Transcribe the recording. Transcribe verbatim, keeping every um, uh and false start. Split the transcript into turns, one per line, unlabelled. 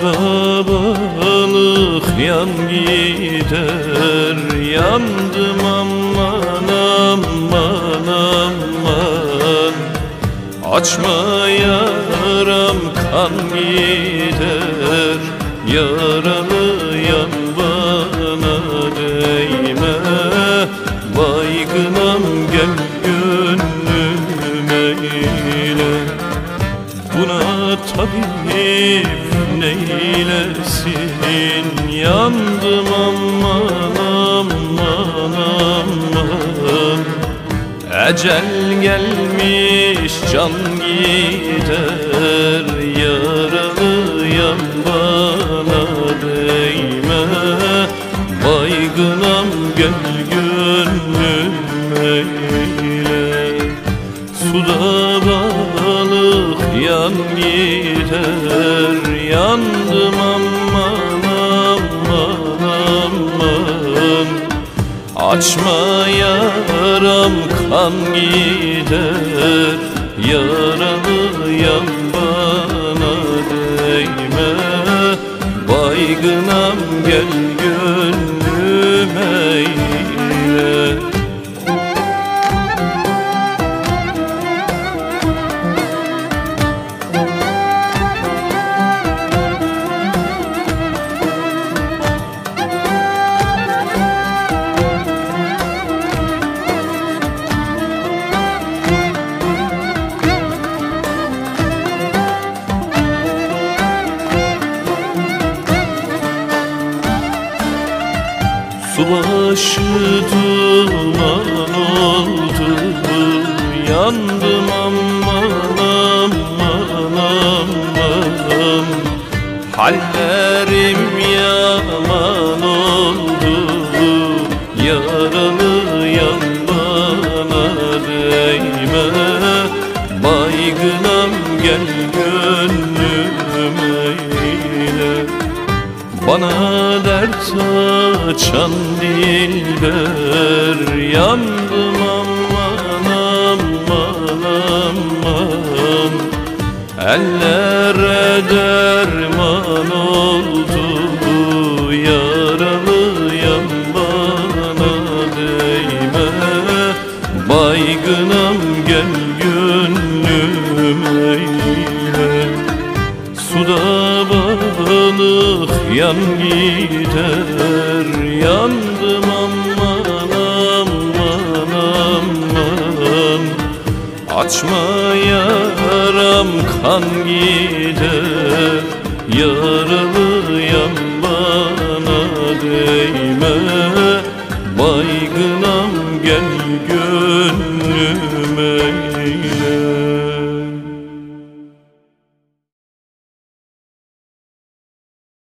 Suda balık yan gider, yandım aman aman aman. Açma yaram kan gider, yaralı yan bana değme. Baygınam gel gönlüm eyle, buna tabip neylesin? Yandım aman aman aman. Ecel gelmiş can gider, yaralı yan bana değme. Baygınam gel gönlüm eyle, suda balık yan gider, yandım aman aman aman. Açma yaram kan gider, yaralı yan bana değme. Baygınam gel gönlüm eyle. Su başı duman oldu, yandım aman aman aman. Hallerim yaman oldu, yaralı yan bana değme. Baygınam gel gönlüm eyle, bana dert açan dilber. Yandım aman aman aman. Ellere derman oldu, yaralı yan bana değme. Baygınam gel gönlüm eyle, suda balık yan gider, yandım aman aman aman. Açma yaram kan gider, yaralı yan bana değme. Baygınam gel gönlüm eyle.